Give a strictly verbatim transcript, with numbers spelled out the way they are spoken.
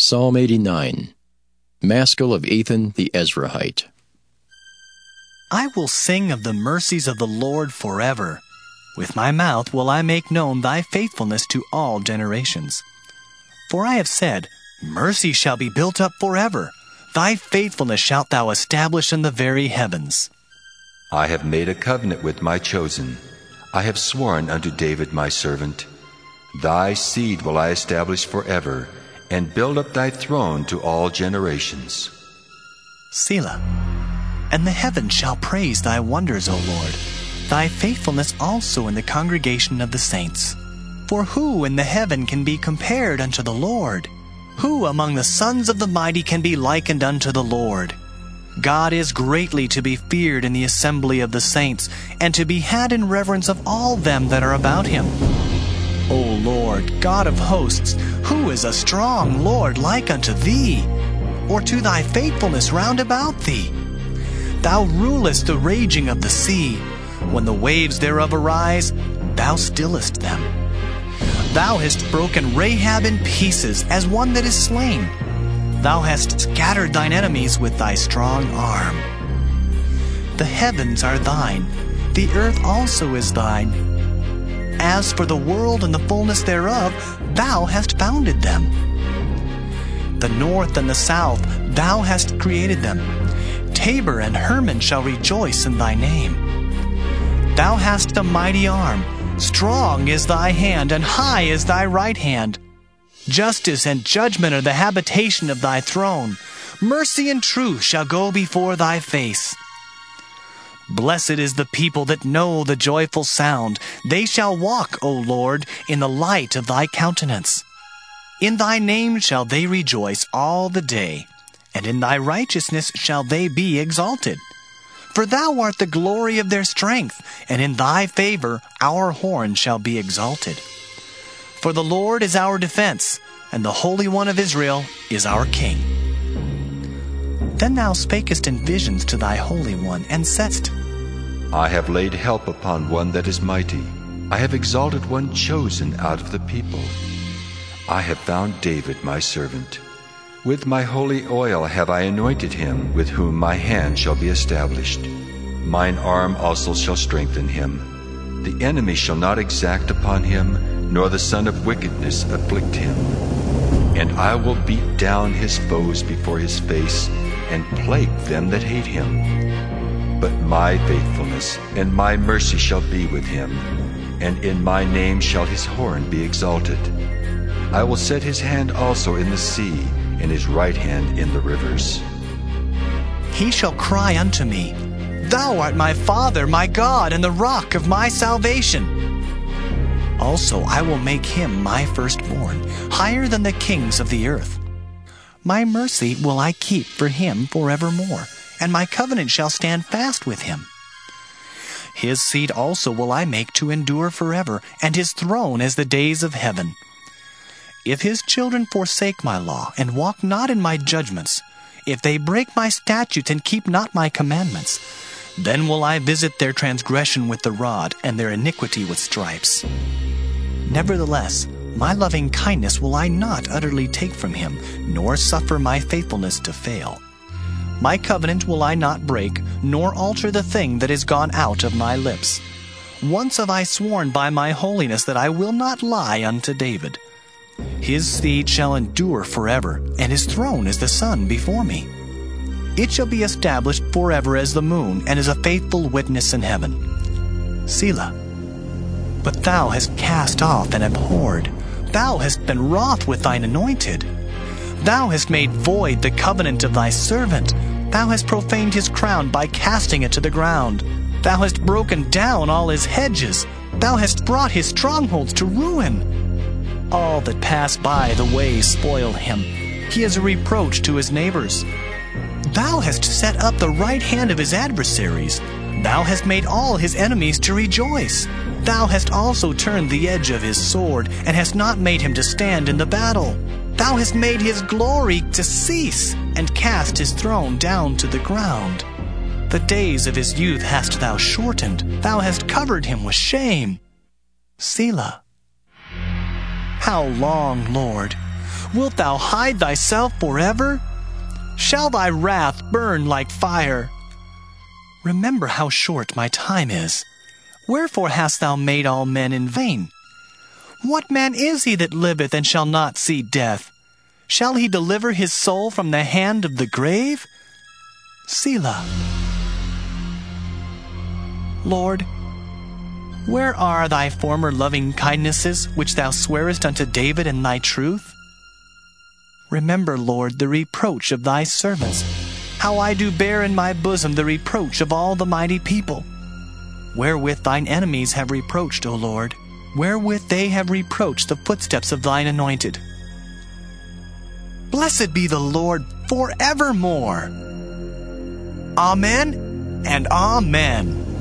Psalm eighty-nine. Maskil of Ethan the Ezrahite. I will sing of the mercies of the Lord forever. With my mouth will I make known thy faithfulness to all generations. For I have said, mercy shall be built up forever. Thy faithfulness shalt thou establish in the very heavens. I have made a covenant with my chosen. I have sworn unto David my servant. Thy seed will I establish forever, and build up thy throne to all generations. Selah. And the heavens shall praise thy wonders, O Lord, thy faithfulness also in the congregation of the saints. For who in the heaven can be compared unto the Lord? Who among the sons of the mighty can be likened unto the Lord? God is greatly to be feared in the assembly of the saints, and to be had in reverence of all them that are about him. O Lord, God of hosts, who is a strong Lord like unto thee, or to thy faithfulness round about thee? Thou rulest the raging of the sea. When the waves thereof arise, thou stillest them. Thou hast broken Rahab in pieces as one that is slain. Thou hast scattered thine enemies with thy strong arm. The heavens are thine, the earth also is thine. As for the world and the fullness thereof, thou hast founded them. The north and the south, thou hast created them. Tabor and Hermon shall rejoice in thy name. Thou hast a mighty arm. Strong is thy hand, and high is thy right hand. Justice and judgment are the habitation of thy throne. Mercy and truth shall go before thy face. Blessed is the people that know the joyful sound. They shall walk, O Lord, in the light of thy countenance. In thy name shall they rejoice all the day, and in thy righteousness shall they be exalted. For thou art the glory of their strength, and in thy favor our horn shall be exalted. For the Lord is our defense, and the Holy One of Israel is our King. Then thou spakest in visions to thy Holy One, and saidst, I have laid help upon one that is mighty. I have exalted one chosen out of the people. I have found David my servant. With my holy oil have I anointed him, with whom my hand shall be established. Mine arm also shall strengthen him. The enemy shall not exact upon him, nor the son of wickedness afflict him. And I will beat down his foes before his face, and plague them that hate him. But my faithfulness and my mercy shall be with him, and in my name shall his horn be exalted. I will set his hand also in the sea, and his right hand in the rivers. He shall cry unto me, Thou art my Father, my God, and the rock of my salvation. Also I will make him my firstborn, higher than the kings of the earth. My mercy will I keep for him forevermore, and my covenant shall stand fast with him. His seed also will I make to endure forever, and his throne as the days of heaven. If his children forsake my law, and walk not in my judgments, if they break my statutes and keep not my commandments, then will I visit their transgression with the rod, and their iniquity with stripes. Nevertheless, my loving kindness will I not utterly take from him, nor suffer my faithfulness to fail. My covenant will I not break, nor alter the thing that is gone out of my lips. Once have I sworn by my holiness that I will not lie unto David. His seed shall endure forever, and his throne is the sun before me. It shall be established forever as the moon, and as a faithful witness in heaven. Selah. But thou hast cast off and abhorred. Thou hast been wroth with thine anointed. Thou hast made void the covenant of thy servant. Thou hast profaned his crown by casting it to the ground. Thou hast broken down all his hedges. Thou hast brought his strongholds to ruin. All that pass by the way spoil him. He is a reproach to his neighbors. Thou hast set up the right hand of his adversaries. Thou hast made all his enemies to rejoice. Thou hast also turned the edge of his sword, and hast not made him to stand in the battle. Thou hast made his glory to cease, and cast his throne down to the ground. The days of his youth hast thou shortened. Thou hast covered him with shame. Selah. How long, Lord? Wilt thou hide thyself forever? Shall thy wrath burn like fire? Remember how short my time is. Wherefore hast thou made all men in vain? What man is he that liveth and shall not see death? Shall he deliver his soul from the hand of the grave? Selah. Lord, where are thy former loving kindnesses, which thou swearest unto David in thy truth? Remember, Lord, the reproach of thy servants, how I do bear in my bosom the reproach of all the mighty people, wherewith thine enemies have reproached, O Lord, wherewith they have reproached the footsteps of thine anointed. Blessed be the Lord forevermore. Amen and amen.